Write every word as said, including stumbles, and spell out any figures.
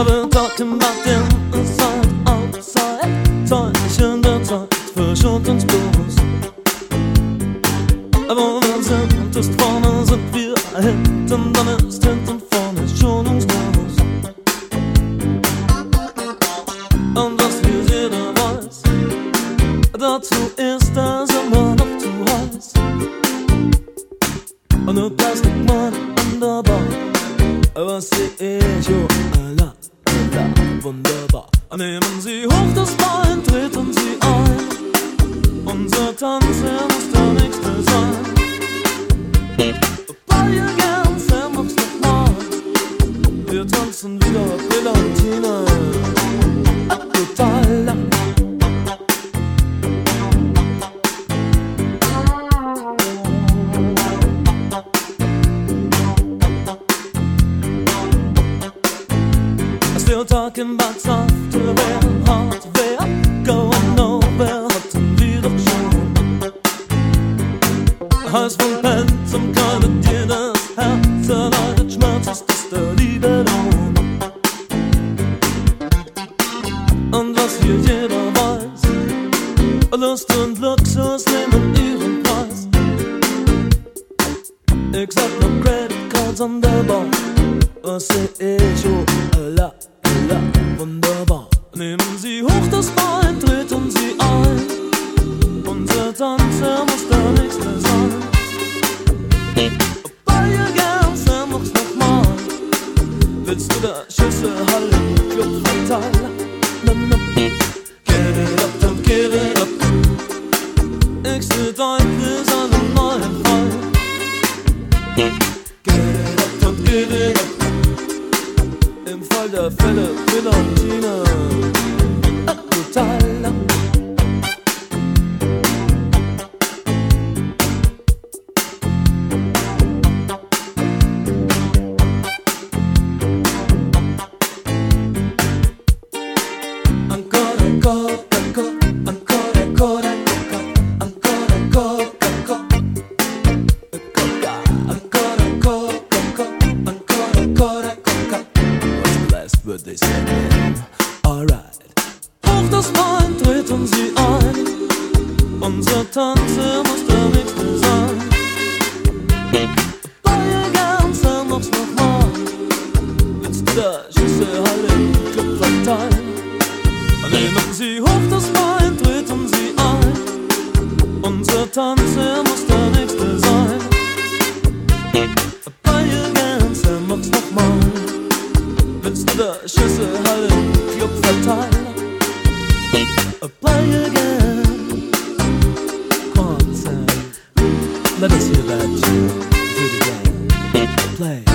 we're talking about them inside, outside. Zeichen der Zeit verschont uns bloß. Aber wir sind ist vorne, sind wir hinten, dann ist hinten vorne schonungslos. Und was hier jeder weiß, dazu ist es immer noch zu heiß. Und nur das liegt mal wunderbar. Was seh ich, oh, Allah, Allah, wunderbar. Nehmen Sie hoch das Bein, treten Sie ein. Unser Tanz, er muss der nächste sein. Weil ihr gern, er macht's nochmal. Wir tanzen wieder Brillantina. Total lang. Still talking about software, hardware, going nowhere, hatten wir doch schon. Heiß von Pen zum keine dir das Herz erleidet, Schmerz ist es der Liebe Lohn. Und was hier jeder weiß, Lust und Luxus nehmen ihren Preis. Ich sag noch Credit Cards an der Bar. Was seh ich, oh Allah, Allah, wunderbar. Nehmen Sie hoch das Bein, treten Sie ein. Unser Tanz, er muss der nächste sein. Weil ihr gern, er macht's nochmal. Willst du da Schüsse, Halle, Club, Verteiler? Na, na, get it up, don't give it up. Ich seh dein Quiz an einem neuen Fall. Get it up, don't give it up. Im Fall der Fälle Brillantina. Total lang. Ancora, ancora, ancora, ancora, ancora, ancora, ancora, ancora, ancora, ancora, ancora, wird they say, alright. Hoch das Bein, treten Sie ein. Unser Tanz, er muss der nächste sein. Weil ihr gern, er macht's nochmal. Willst du da Schüsse, Halle, Club verteilen? Nehmen Sie hoch das Bein, treten Sie ein. Unser Tanz, er muss der nächste sein. Weil ihr gern, er macht's nochmal. Willst du da Schüsse, Halle, Club verteilen? Play again. Come on, Sam. Let us hear that tune. Do it again. Play.